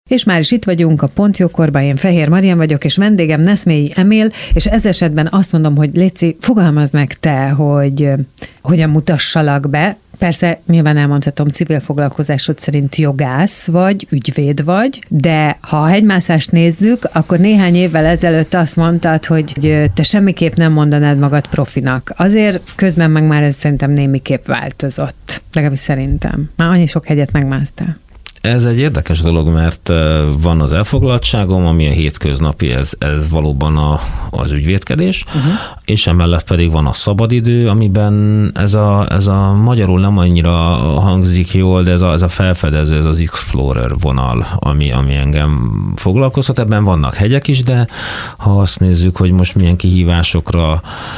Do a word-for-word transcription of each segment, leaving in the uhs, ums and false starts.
És már is itt vagyunk a Pont Jókorban, én Fehér Marian vagyok, és vendégem Neszmélyi Emil, és ez esetben azt mondom, hogy Léci, fogalmazd meg te, hogy hogyan mutassalak be. Persze nyilván elmondhatom, civil foglalkozásod szerint jogász vagy, ügyvéd vagy, de ha a hegymászást nézzük, akkor néhány évvel ezelőtt azt mondtad, hogy te semmiképp nem mondanád magad profinak. Azért közben meg már ez szerintem némiképp változott. Legalábbis szerintem. Már annyi sok hegyet megmásztál. Ez egy érdekes dolog, mert van az elfoglaltságom, ami a hétköznapi, ez, ez valóban a, az ügyvédkedés, uh-huh. és emellett pedig van a szabadidő, amiben ez a, ez a magyarul nem annyira hangzik jól, de ez a, ez a felfedező, ez az Explorer vonal, ami, ami engem foglalkoztat. Ebben vannak hegyek is, de ha azt nézzük, hogy most milyen kihívásokra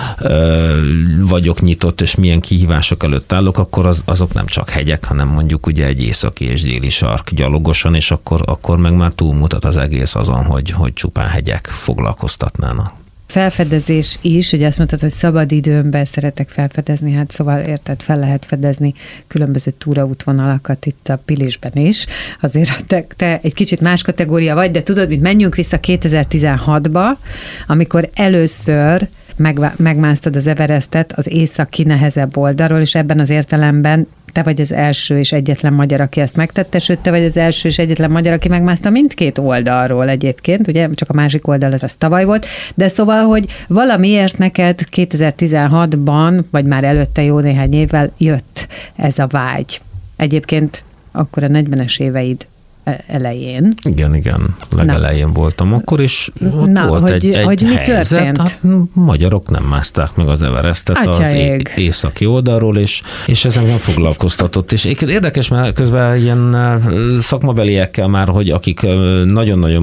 ö, vagyok nyitott, és milyen kihívások előtt állok, akkor az, azok nem csak hegyek, hanem mondjuk ugye egy északi és déli sark gyalogosan, és akkor, akkor meg már túlmutat az egész azon, hogy, hogy csupán hegyek foglalkoztatnának. Felfedezés is, ugye azt mondtad, hogy szabad időmben szeretek felfedezni, hát szóval érted, fel lehet fedezni különböző túraútvonalakat itt a Pilisben is. Azért te, te egy kicsit más kategória vagy, de tudod, mit menjünk vissza kétezer-tizenhatba, amikor először meg, megmásztad az Everestet az északi nehezebb oldalról, és ebben az értelemben te vagy az első és egyetlen magyar, aki ezt megtette, sőt, te vagy az első és egyetlen magyar, aki megmászta mindkét oldalról egyébként, ugye, csak a másik oldal az, az tavaly volt, de szóval, hogy valamiért neked kétezer-tizenhatban, vagy már előtte jó néhány évvel jött ez a vágy. Egyébként akkor a negyvenes éveid elején. Igen, igen, legelején voltam akkor, és ott Na, volt hogy, egy, egy hogy helyzet, hát magyarok nem mászták meg az Everestet Atyaég. az északi oldalról, és, és ez engem foglalkoztatott. És érdekes, mert közben ilyen szakmabeliekkel már, hogy akik nagyon-nagyon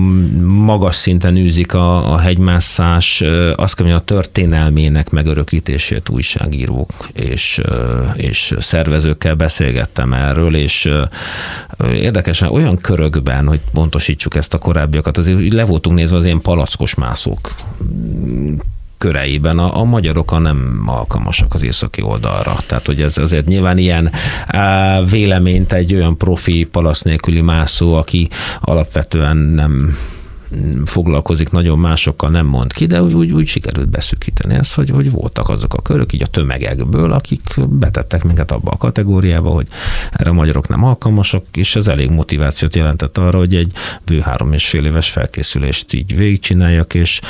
magas szinten űzik a, a hegymászás, azt kell, hogy a történelmének megörökítését újságírók és, és szervezőkkel beszélgettem erről, és érdekes, olyan körökben, hogy pontosítsuk ezt a korábbiakat, azért le voltunk nézve az ilyen palackos mászók köreiben, a, a magyarok nem alkalmasak az északi oldalra. Tehát, hogy ez azért nyilván ilyen á, véleményt egy olyan profi palasz nélküli mászó, aki alapvetően nem foglalkozik nagyon másokkal, nem mond ki, de úgy, úgy, úgy sikerült beszűkíteni ezt, hogy, hogy voltak azok a körök, így a tömegekből, akik betettek minket abba a kategóriába, hogy erre a magyarok nem alkalmasak, és ez elég motivációt jelentett arra, hogy egy bő három és fél éves felkészülést így végigcsináljak, és,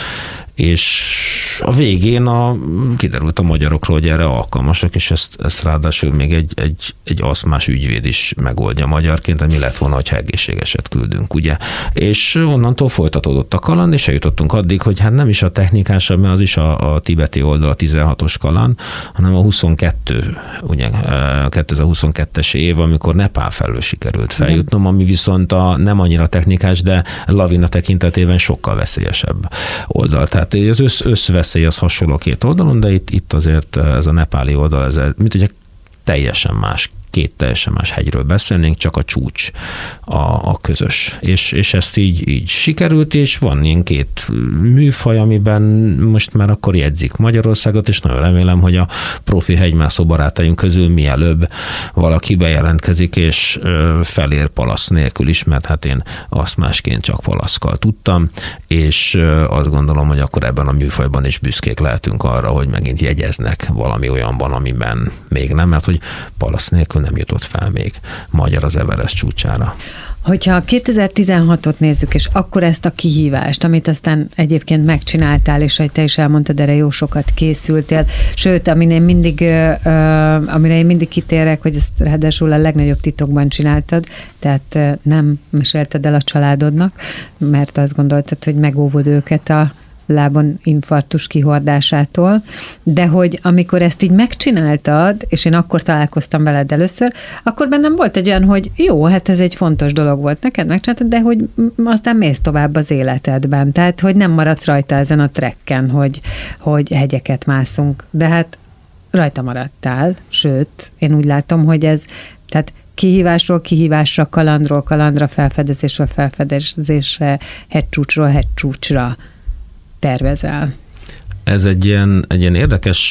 és a végén a, kiderült a magyarokról, hogy erre alkalmasak, és ezt, ezt ráadásul még egy, egy, egy aszmás ügyvéd is megoldja magyarként, ami lett volna, hogyha egészségeset küldünk, ugye? És onnantól folytatódott a kaland, és eljutottunk addig, hogy hát nem is a technikásabb, mert az is a, a tibeti oldal, a tizenhatos kaland, hanem a huszonkettő, ugye kétezer-huszonkettes év, amikor Nepál felől sikerült feljutnom, ami viszont a nem annyira technikás, de lavina tekintetében sokkal veszélyesebb oldal. Tehát az össz, összveszély az hasonló két oldalon, de itt, itt azért ez a nepáli oldal, ez, mint ugye teljesen más, két teljesen más hegyről beszélnénk, csak a csúcs a, a közös. És, és ezt így, így sikerült, és van ilyen két műfaj, amiben most már akkor jegyzik Magyarországot, és nagyon remélem, hogy a profi hegymászó barátaink közül mielőbb valaki bejelentkezik, és felér palasz nélkül is, mert hát én azt másként csak palaszkkal tudtam, és azt gondolom, hogy akkor ebben a műfajban is büszkék lehetünk arra, hogy megint jegyeznek valami olyanban, amiben még nem, mert hogy palasz nélkül nem jutott fel még magyar az Everest csúcsára. Hogyha kétezer-tizenhatot nézzük, és akkor ezt a kihívást, amit aztán egyébként megcsináltál, és hogy te is elmondtad, erre jó sokat készültél, sőt, amire én mindig, amire én mindig kitérek, hogy ezt ráadásul a legnagyobb titokban csináltad, tehát nem mesélted el a családodnak, mert azt gondoltad, hogy megóvod őket a lábon infarktus kihordásától, de hogy amikor ezt így megcsináltad, és én akkor találkoztam veled először, akkor bennem volt egy olyan, hogy jó, hát ez egy fontos dolog volt neked, megcsináltad, de hogy aztán mész tovább az életedben, tehát hogy nem maradsz rajta ezen a trekken, hogy, hogy hegyeket mászunk, de hát rajta maradtál, sőt, én úgy látom, hogy ez, tehát kihívásról kihívásra, kalandról kalandra, felfedezésről felfedezésre, hegycsúcsról hegycsúcsra tervezel. Ez egy ilyen, egy ilyen érdekes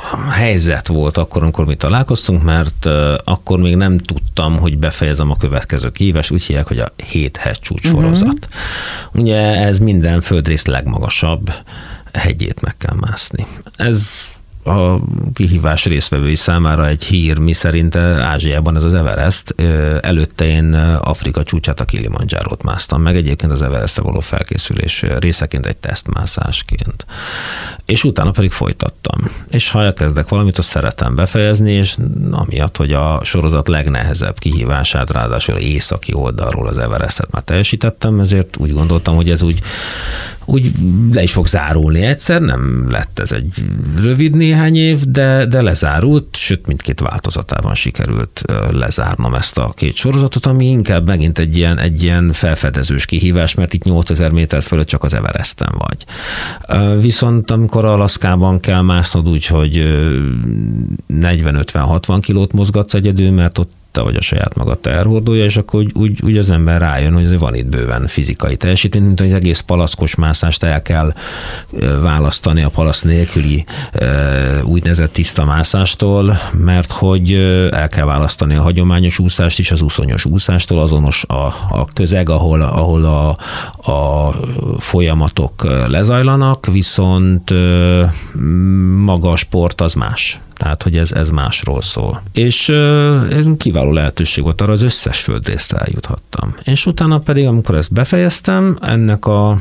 helyzet volt akkor, amikor mi találkoztunk, mert akkor még nem tudtam, hogy befejezem a következő kihívást, úgy hívják, hogy a hét hegycsúcs sorozat. Uh-huh. Ugye ez minden földrész legmagasabb hegyét meg kell mászni. Ez a kihívás résztvevői számára egy hír, mi szerint Ázsiában ez az Everest, előtte én Afrika csúcsát, a Kilimanjárót másztam meg, egyébként az Everestre való felkészülés részeként egy tesztmászásként. És utána pedig folytattam. És ha elkezdek valamit, azt szeretem befejezni, és amiatt, hogy a sorozat legnehezebb kihívását, ráadásul északi oldalról az Everestet már teljesítettem, ezért úgy gondoltam, hogy ez úgy úgy le is fog zárulni egyszer, nem lett ez egy rövid néhány év, de, de lezárult, sőt mindkét változatában sikerült lezárnom ezt a két sorozatot, ami inkább megint egy ilyen, egy ilyen felfedezős kihívás, mert itt nyolcezer méter fölött csak az Everesten vagy. Viszont amikor Alaszkában kell másznod úgy, hogy negyven ötven hatvan kilót mozgatsz egyedül, mert ott te vagy a saját magad terhordója, és akkor úgy, úgy, úgy az ember rájön, hogy van itt bőven fizikai teljesítmény, mint hogy az egész palaszkos mászást el kell választani a palasz nélküli úgynevezett tiszta mászástól, mert hogy el kell választani a hagyományos úszást is az úszonyos úszástól, azonos a, a közeg, ahol, ahol a, a folyamatok lezajlanak, viszont maga a sport az más. Tehát, hogy ez, ez másról szól. És ez kiváló lehetőség volt arra, az összes földrészre eljuthattam. És utána pedig, amikor ezt befejeztem, ennek a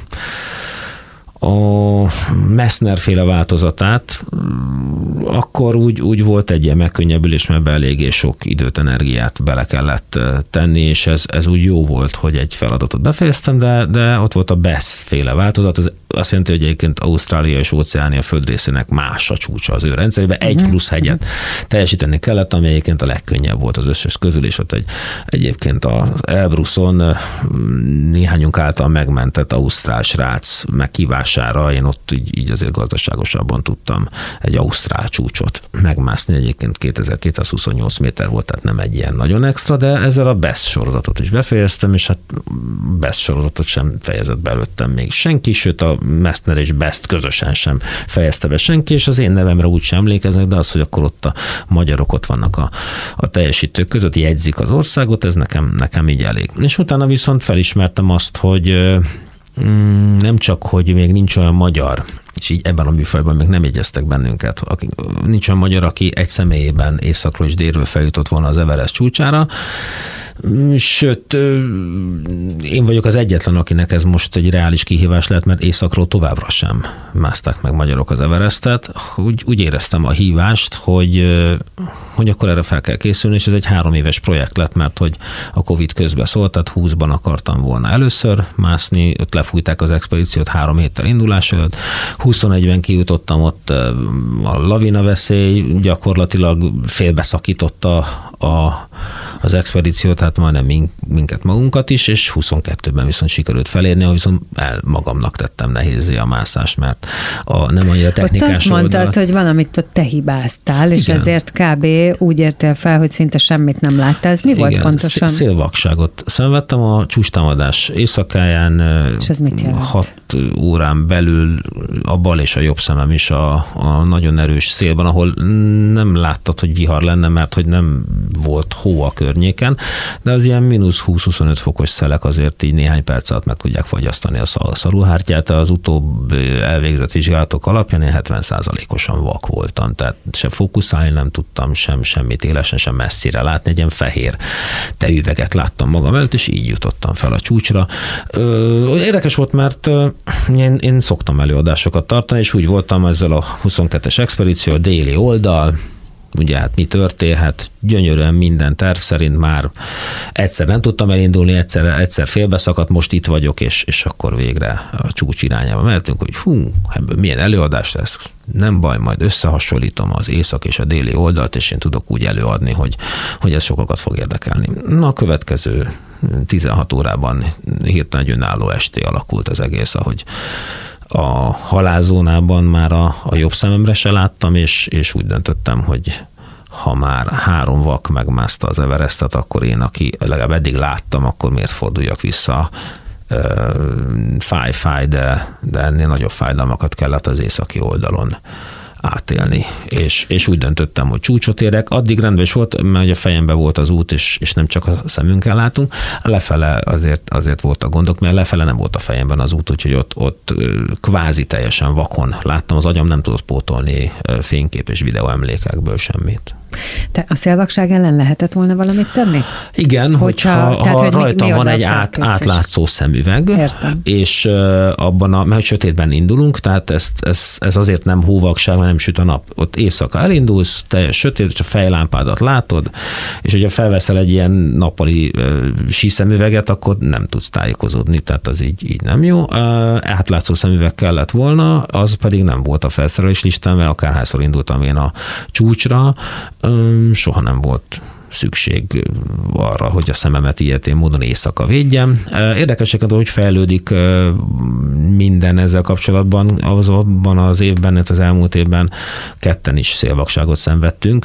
a Messner-féle változatát, akkor úgy, úgy volt egy ilyen megkönnyebbülés, mert be eléggé sok időt, energiát bele kellett tenni, és ez, ez úgy jó volt, hogy egy feladatot befejeztem, de, de ott volt a bé e es-féle változat, ez azt jelenti, hogy egyébként Ausztrália és Óceánia földrészének más a csúcsa az ő rendszerében, egy plusz hegyet teljesíteni kellett, ami egyébként a legkönnyebb volt az összes közül, és ott egy, egyébként az Elbruson néhányunk által megmentett ausztrál srác megkívására én ott így, így azért gazdaságosabban tudtam egy ausztrál csúcsot megmászni, egyébként kétezer-kétszázhuszonnyolc méter volt, tehát nem egy ilyen nagyon extra, de ezzel a bé e es sorozatot is befejeztem, és hát bé e es sorozatot sem fejezett be előttem még senki, sőt a Messner és bé e es-t közösen sem fejezte be senki, és az én nevemre úgy sem emlékeznek, de az, hogy akkor ott a magyarok ott vannak a, a teljesítők között, jegyzik az országot, ez nekem, nekem így elég. És utána viszont felismertem azt, hogy mm, nem csak, hogy még nincs olyan magyar, és így ebben a műfajban még nem jegyeztek bennünket, aki, nincs olyan magyar, aki egy személyében északról és délről feljutott volna az Everest csúcsára, sőt, én vagyok az egyetlen, akinek ez most egy reális kihívás lehet, mert északról továbbra sem mászták meg magyarok az Everestet. Úgy, úgy éreztem a hívást, hogy, hogy akkor erre fel kell készülni, és ez egy három éves projekt lett, mert hogy a Covid közben szólt, tehát húszban akartam volna először mászni, ott lefújták az expedíciót három héttel indulás előtt, huszonegyben kijutottam, ott a lavina veszély gyakorlatilag félbeszakította a, az expedíciót, tehát majdnem minket magunkat is, és huszonkettőben viszont sikerült felérni, ahol viszont el magamnak tettem nehézzé a mászást, mert a, nem annyira technikás ott azt mondtad, oldal. Hogy valamit ott te hibáztál, és igen. Ezért kb. Úgy értél fel, hogy szinte semmit nem láttál. Ez mi igen, volt pontosan? Szélvakságot szenvedtem a csúcstámadás éjszakáján. És ez mit jelent? Hat órán belül a bal és a jobb szemem is a, a nagyon erős szélben, ahol nem láttad, hogy vihar lenne, mert hogy nem volt hó a környéken, de az ilyen mínusz húsz-huszonöt fokos szelek azért így néhány perc alatt meg tudják fagyasztani a szaruhártyát. Az utóbb elvégzett vizsgálatok alapján én hetven százalékosan vak voltam, tehát se fókuszálni nem tudtam, sem semmit élesen, sem messzire látni, egy ilyen fehér teüveget láttam magam előtt, és így jutottam fel a csúcsra. Érdekes volt, mert én, én szoktam előadásokat tartani, és úgy voltam ezzel a huszonkettes expedíció, a déli oldal, ugye hát mi történhet, gyönyörűen minden terv szerint már egyszer nem tudtam elindulni, egyszer, egyszer félbeszakadt, most itt vagyok, és, és akkor végre a csúcs irányába mehetünk, hogy hú, ebből milyen előadás lesz, nem baj, majd összehasonlítom az észak és a déli oldalt, és én tudok úgy előadni, hogy, hogy ez sokakat fog érdekelni. Na, a következő tizenhat órában hirtelen egy önálló esté alakult az egész, ahogy a halálzónában már a, a jobb szememre se láttam, és, és úgy döntöttem, hogy ha már három vak megmászta az Everestet, akkor én, aki legalább eddig láttam, akkor miért forduljak vissza. Fáj, fáj, de, de ennél nagyobb fájdalmakat kellett az északi oldalon átélni. És, és úgy döntöttem, hogy csúcsot érek. Addig rendben is volt, mert a fejemben volt az út, és, és nem csak a szemünkkel látunk. Lefele azért, azért voltak gondok, mert lefele nem volt a fejemben az út, úgyhogy ott, ott kvázi teljesen vakon láttam, az agyam nem tudott pótolni fénykép és videó emlékekből semmit. Te a szélvakság ellen lehetett volna valamit tenni? Igen, hogyha, hogyha tehát, ha hogy rajtam mi, mi van egy át, átlátszó szemüveg, értem. És uh, abban a, mert sötétben indulunk, tehát ez, ez, ez azért nem hóvakság, mert nem süt a nap. Ott éjszaka elindulsz, teljes sötét, és a fejlámpádat látod, és hogyha felveszel egy ilyen nappali uh, síszemüveget, akkor nem tudsz tájékozódni, tehát az így, így nem jó. Uh, átlátszó szemüveg kellett volna, az pedig nem volt a felszerelés listán, mert akárhányszor indultam én a csúcsra, soha nem volt szükség arra, hogy a szememet ilyetén módon éjszaka védjem. Érdekesek, hogy fejlődik minden ezzel kapcsolatban. Az abban az évben, az elmúlt évben ketten is szélvakságot szenvedtünk,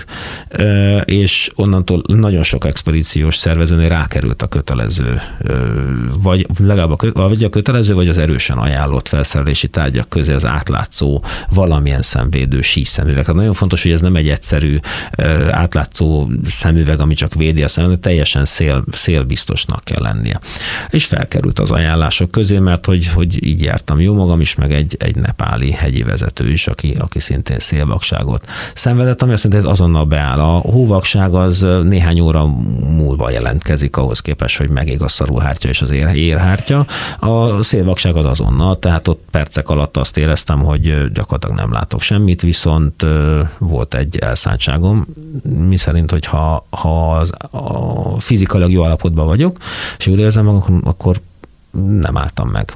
és onnantól nagyon sok expedíciós szervezőnél rákerült a kötelező, vagy legalább a, vagy a kötelező, vagy az erősen ajánlott felszerelési tárgyak közé az átlátszó valamilyen szemvédő síszemüveg. Tehát nagyon fontos, hogy ez nem egy egyszerű átlátszó szemüveg, ami csak védi a szemet, teljesen szél, szélbiztosnak kell lennie. És felkerült az ajánlások közé, mert hogy, hogy így jártam jó magam is, meg egy, egy nepáli hegyi vezető is, aki, aki szintén szélvakságot szenvedett, ami azt jelenti, hogy ez azonnal beáll. A hóvakság az néhány óra múlva jelentkezik ahhoz képest, hogy megég a szarúhártya és az ér, érhártya. A szélvakság az azonnal, tehát ott percek alatt azt éreztem, hogy gyakorlatilag nem látok semmit, viszont volt egy elszántságom, mi szerint, hogy ha ha az, a fizikailag jó állapotban vagyok, és úgy érzem magam, akkor nem álltam meg.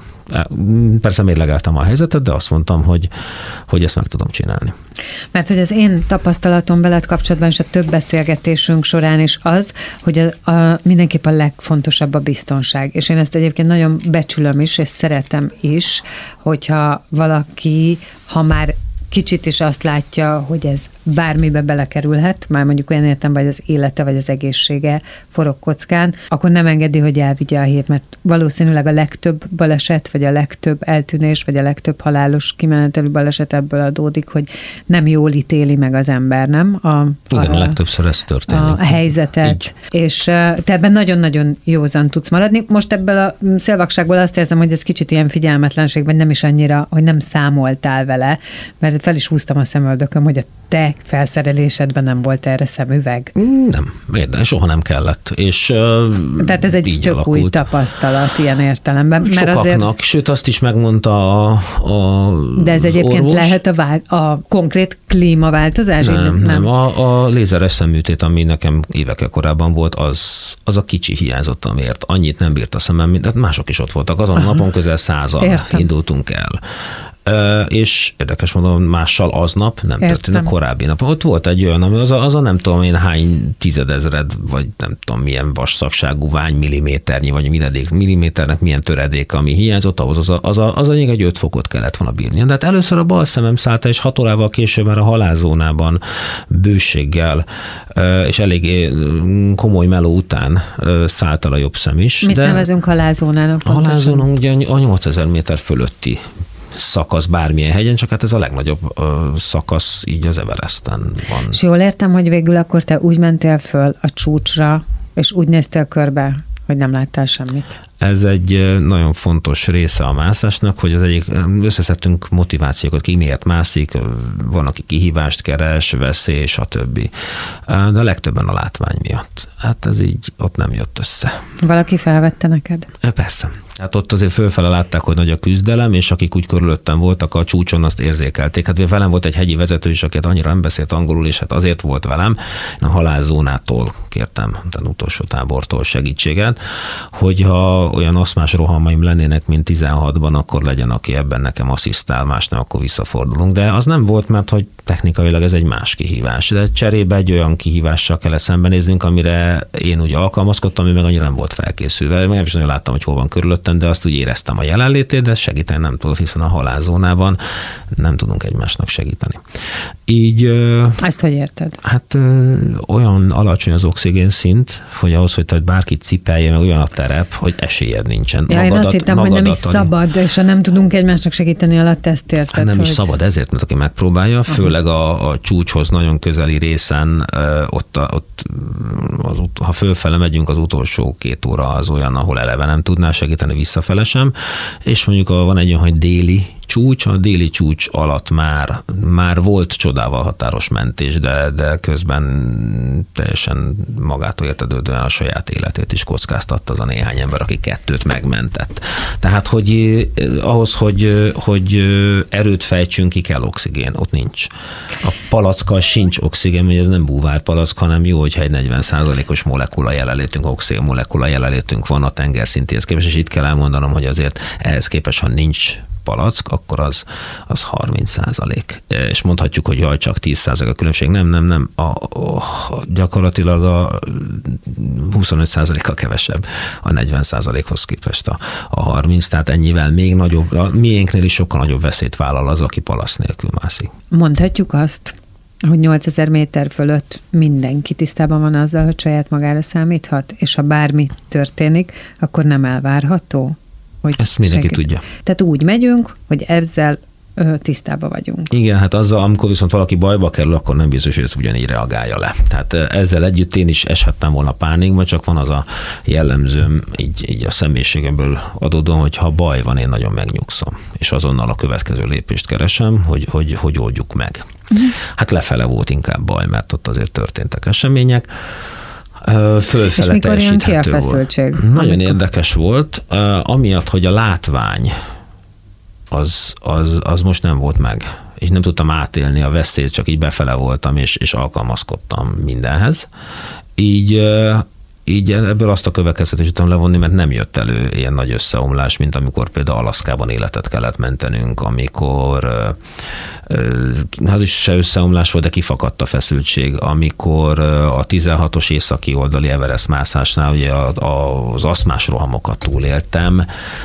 Persze mérlegeltem a helyzetet, de azt mondtam, hogy, hogy ezt meg tudom csinálni. Mert hogy az én tapasztalatom veled kapcsolatban és a több beszélgetésünk során is az, hogy a, a, mindenképp a legfontosabb a biztonság. És én ezt egyébként nagyon becsülöm is, és szeretem is, hogyha valaki, ha már kicsit is azt látja, hogy ez bármibe belekerülhet, már mondjuk olyan értem, vagy az élete, vagy az egészsége forog kockán, akkor nem engedi, hogy elvigye a hét, mert valószínűleg a legtöbb baleset, vagy a legtöbb eltűnés, vagy a legtöbb halálos kimenetelű baleset ebből adódik, hogy nem jól ítéli meg az ember, nem? A, Igen, a, a legtöbbször ez történik. A helyzetet. Így. És te ebben nagyon-nagyon józan tudsz maradni. Most ebből a szélvakságból azt érzem, hogy ez kicsit ilyen figyelmetlenség, vagy nem is annyira, hogy nem számoltál vele, mert fel is húztam a szemöldököm, hogy a te felszerelésedben nem volt erre szemüveg? Nem, de soha nem kellett. És, tehát ez egy tök alakult. Új tapasztalat ilyen értelemben. Mert sokaknak, azért... sőt azt is megmondta a, a De ez egyébként orvos. Lehet a, vál, a konkrét klímaváltozás? Nem, nem, nem. A, a lézeres szemműtét, ami nekem évekkel korábban volt, az, az a kicsi hiányzott, amiért annyit nem bírt a szemem, mint mások is ott voltak. Azon a napon közel százal Értem. indultunk el. Uh, és érdekes mondom, mással aznap nem történt a korábbi nap. Ott volt egy olyan, ami az a, az a nem tudom én hány tizedezred, vagy nem tudom milyen vastagságú vány milliméternyi, vagy milledék, milliméternek milyen töredék, ami hiányzott, ahhoz az a, az a, az a egy öt fokot kellett volna bírni. De hát először a bal szemem szállt, és hat órával később már a halálzónában bőséggel, és eléggé komoly meló után szállt el a jobb szem is. Mit de nevezünk halálzónának? A halálzóna ugye a nyolcezer méter fölötti szakasz bármilyen hegyen, csak hát ez a legnagyobb ö, szakasz így az Everesten van. És jól értem, hogy végül akkor te úgy mentél föl a csúcsra, és úgy néztél körbe, hogy nem láttál semmit? Ez egy nagyon fontos része a mászásnak, hogy az egyik, összeszedtünk motivációkat, ki miért mászik, van, aki kihívást keres, veszély, stb. De a legtöbben a látvány miatt. Hát ez így ott nem jött össze. Valaki felvette neked? Persze. Hát ott azért fölfele látták, hogy nagy a küzdelem, és akik úgy körülöttem voltak a csúcson, azt érzékelték. Hát velem volt egy hegyi vezető is, aki annyira nem beszélt angolul, és hát azért volt velem. Én a halálzónától kértem, az utolsó tábortól segítséget, hogyha olyan aszmás rohamaim lennének, mint tizenhatban, akkor legyen, aki ebben nekem asszisztál, más nem, akkor visszafordulunk. De az nem volt, mert hogy technikailag ez egy más kihívás. De cserébe egy olyan kihívással kellett szembenéznünk, amire én úgy alkalmazkodtam, ami meg annyira nem volt felkészülve. Én is nagyon láttam, hogy hol van körülöttem, de azt úgy éreztem a jelenlétét, de segíteni nem tudott, hiszen a halálzónában nem tudunk egymásnak segíteni. Így... Ezt hogy érted? Hát olyan alacsony az oxigén szint, hogy ahhoz, hogy te bárkit cipelje, meg olyan a terep, hogy esélyed nincsen. Ja, magadat, én azt hittem, hogy nem is adni. Szabad, és ha nem tudunk egymásnak segíteni alatt, ezt érted. Hát nem hogy... is szabad ezért, mert aki megpróbálja, főleg tényleg a, a csúcshoz nagyon közeli részen, ott, ott az, ha fölfele megyünk, az utolsó két óra az olyan, ahol eleve nem tudná segíteni, visszafele sem, és mondjuk van egy olyan, hogy déli csúcs, a déli csúcs alatt már, már volt csodával határos mentés, de, de közben teljesen magától értetődően a saját életét is kockáztatta az a néhány ember, aki kettőt megmentett. Tehát, hogy ahhoz, hogy, hogy erőt fejtsünk, ki kell oxigén, ott nincs. A palackkal sincs oxigén, hogy ez nem búvárpalack, hanem jó, hogyha egy negyven százalékos molekula jelenlétünk, oxigén molekula jelenlétünk van a tengerszintéhez képest, és itt kell elmondanom, hogy azért ehhez képest, ha nincs palack, akkor az, az harminc százalék. És mondhatjuk, hogy jaj, csak tíz százalék a különbség. Nem, nem, nem. A, a, gyakorlatilag a huszonöt százalékkal kevesebb a negyven százalékhoz képest a, a harminc, tehát ennyivel még nagyobb, a miénknél is sokkal nagyobb veszélyt vállal az, aki palasz nélkül mászik. Mondhatjuk azt, hogy nyolcezer méter fölött mindenki tisztában van azzal, hogy saját magára számíthat, és ha bármi történik, akkor nem elvárható, hogy ezt mindenki segít. tudja. Tehát úgy megyünk, hogy ezzel ö, tisztában vagyunk. Igen, hát azzal, amikor viszont valaki bajba kerül, akkor nem biztos, hogy ez ugyanígy reagálja le. Tehát ezzel együtt én is eshettem volna pánikba, csak van az a jellemzőm, így, így a személyiségemből adódóan, hogy ha baj van, én nagyon megnyugszom. És azonnal a következő lépést keresem, hogy, hogy, hogy oldjuk meg. Uh-huh. Hát lefele volt inkább baj, mert ott azért történtek események. Fölfele és mikor jön ki a feszültség? Volt. Nagyon amikor... érdekes volt, amiatt, hogy a látvány az, az, az most nem volt meg, és nem tudtam átélni a veszélyt, csak így befele voltam, és, és alkalmazkodtam mindenhez. Így, így ebből azt a következtetést tudtam levonni, mert nem jött elő ilyen nagy összeomlás, mint amikor például Alaszkában életet kellett mentenünk, amikor az is se összeomlás volt, de kifakadt a feszültség, amikor a tizenhatos északi oldali Everest mászásnál ugye az aszmás rohamokat túléltem.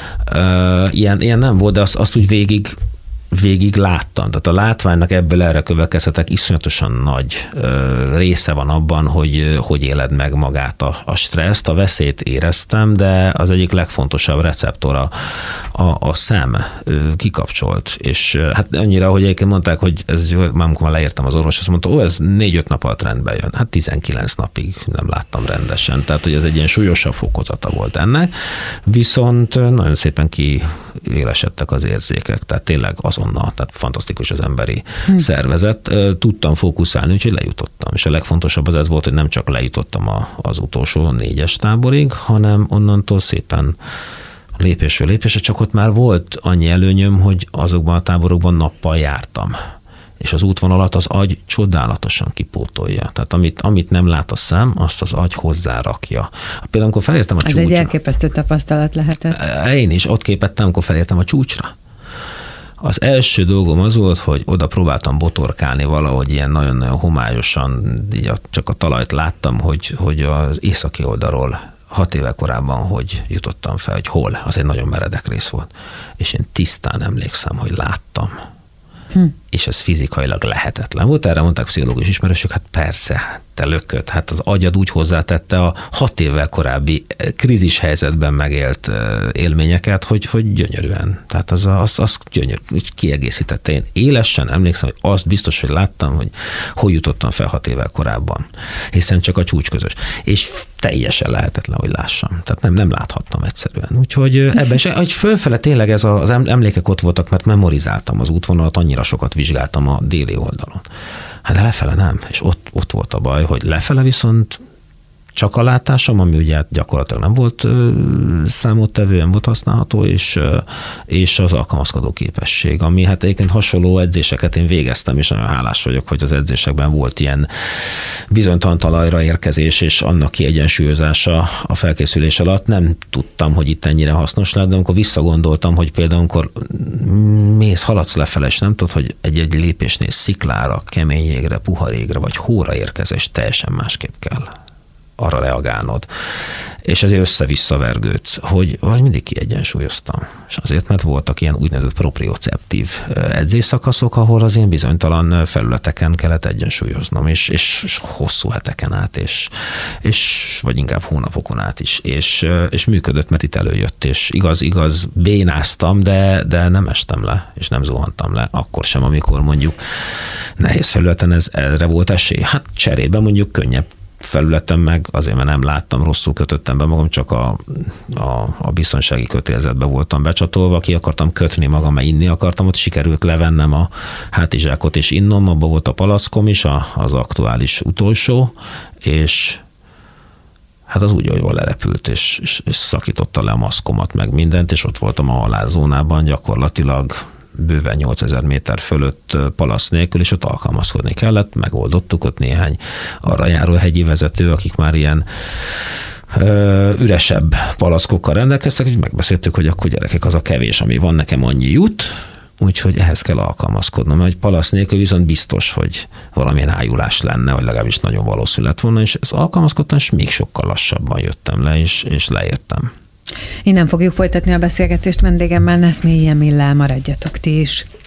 Ilyen, ilyen nem volt, de azt, azt úgy végig végig láttam. Tehát a látványnak ebből erre következtetek iszonyatosan nagy ö, része van abban, hogy hogy éled meg magát a, a stresszt. A veszélyt éreztem, de az egyik legfontosabb receptora a, a szem ö, kikapcsolt. És hát annyira, hogy egyébként mondták, hogy ez, már amikor leértem az orvos, azt mondta, ó, ez négy-öt nap alatt rendbe jön. Hát tizenkilenc napig nem láttam rendesen. Tehát, hogy ez egy ilyen súlyosabb fokozata volt ennek. Viszont nagyon szépen kiélesedtek az érzékek. Tehát tényleg azonnal, tehát fantasztikus az emberi hm. szervezet. Tudtam fókuszálni, úgyhogy lejutottam. És a legfontosabb az ez volt, hogy nem csak lejutottam a, az utolsó négyes táborig, hanem onnantól szépen lépésről lépésre, csak ott már volt annyi előnyöm, hogy azokban a táborokban nappal jártam. És az útvonalat az agy csodálatosan kipótolja. Tehát amit, amit nem lát a szem, azt az agy hozzárakja. Például amikor felértem a Ez csúcsra. Ez egy elképesztő tapasztalat lehetett. Én is ott képettem, amikor felértem a csúcsra. Az első dolgom az volt, hogy oda próbáltam botorkálni valahogy ilyen nagyon-nagyon homályosan, így csak a talajt láttam, hogy, hogy az északi oldalról hat éve korábban, hogy jutottam fel, hogy hol. Az egy nagyon meredek rész volt. És én tisztán emlékszem, hogy láttam. Hm. És ez fizikailag lehetetlen volt. Erre mondták pszichológus ismerősök, hát persze, te lököd. Hát az agyad úgy hozzátette a hat évvel korábbi krízis helyzetben megélt élményeket, hogy, hogy gyönyörűen. Tehát az, az, az gyönyörű, kiegészítette. Én élesen emlékszem, hogy azt biztos, hogy láttam, hogy hogy jutottam fel hat évvel korábban. Hiszen csak a csúcs közös. És teljesen lehetetlen, hogy lássam. Tehát nem, nem láthattam egyszerűen. Úgyhogy ebben, és hogy fölfele tényleg ez az emlékek ott voltak, mert memorizáltam az útvonalat, annyira sokat vizsgáltam a déli oldalon. Hát de lefele nem. És ott, ott volt a baj, hogy lefele viszont csak a látásom, ami ugye gyakorlatilag nem volt számottevő, nem volt használható, és, és az alkalmazkodó képesség, ami hát egyébként hasonló edzéseket én végeztem, és nagyon hálás vagyok, hogy az edzésekben volt ilyen bizonytalan talajra érkezés, és annak kiegyensúlyozása a felkészülés alatt. Nem tudtam, hogy itt ennyire hasznos lett, de amikor visszagondoltam, hogy például amikor mész, haladsz lefele, és nem tudod, hogy egy-egy lépésnél sziklára, kemény jégre, puha jégre, vagy hóra érkezés teljesen másképp kell. arra reagálnod. És ezért össze-vissza vergődsz, hogy, hogy mindig kiegyensúlyoztam. És azért, mert voltak ilyen úgynevezett proprioceptív edzésszakaszok, ahol az én bizonytalan felületeken kellett egyensúlyoznom, és, és, és hosszú heteken át, és, és vagy inkább hónapokon át is. És, és működött, mert itt előjött, és igaz, igaz, bénáztam, de, de nem estem le, és nem zuhantam le, akkor sem, amikor mondjuk nehéz felületen ez, erre volt esély. Hát cserébe mondjuk könnyebb felületem meg, azért mert nem láttam, rosszul kötöttem be magam, csak a, a, a biztonsági kötélzetbe voltam becsatolva, ki akartam kötni magam, mert inni akartam, ott sikerült levennem a hátizsákot és innom, abban volt a palackom is, a, az aktuális utolsó, és hát az úgy jól lerepült, és, és, és szakította le a maszkomat, meg mindent, és ott voltam a halálzónában gyakorlatilag bőven nyolcezer méter fölött palasz nélkül, és ott alkalmazkodni kellett, megoldottuk, ott néhány arra járó hegyi vezető, akik már ilyen ö, üresebb palackokkal rendelkeztek, és megbeszéltük, hogy akkor gyerekek, az a kevés, ami van, nekem annyi jut, úgyhogy ehhez kell alkalmazkodnom, mert palasz nélkül viszont biztos, hogy valamilyen ájulás lenne, vagy legalábbis nagyon valószínű lett volna, és ez alkalmazkodtam, és még sokkal lassabban jöttem le, és, és leértem. Innen fogjuk folytatni a beszélgetést vendégemmel, Neszmélyi Emillel, maradjatok ti is.